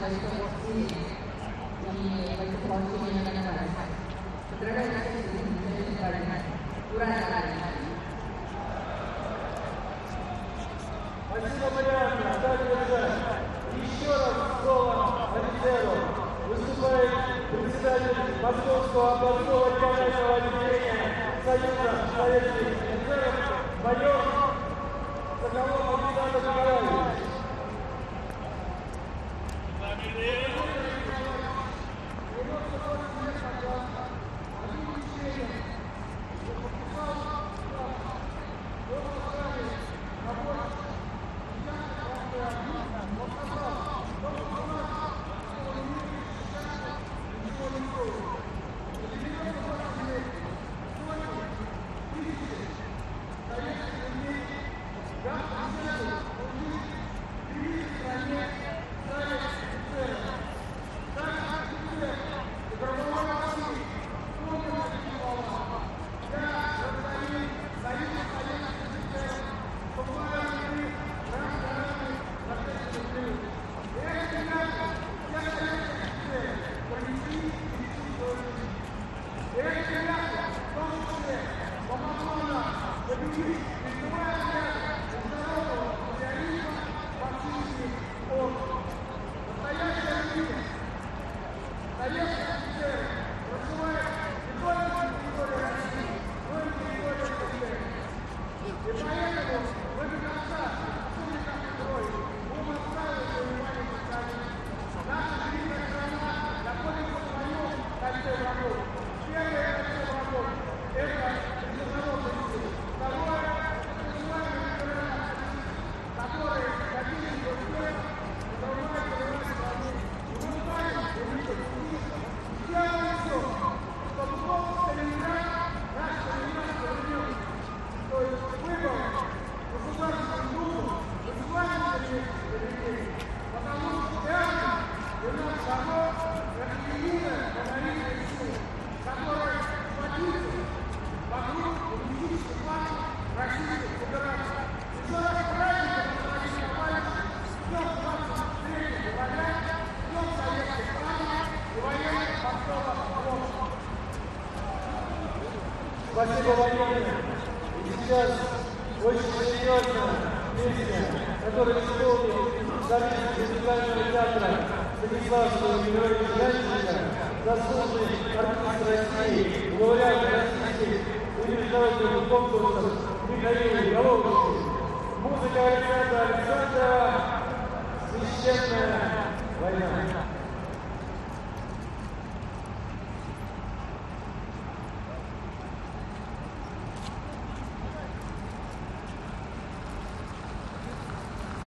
Спасибо, Марианна. Также еще раз слово офицеру. Выступает председатель Московского областного регионального отделения Союза советских офицеров майор Соколов Александр Николаевич. Спасибо, военные. И сейчас очень серьезная песня, которую исполнил солист музыкального театра Станиславского Георгия Янченко, заслуженный артист России, лауреат российских международных конкурсов Михаил Головушкин. Музыка Александра Александрова «Священная война».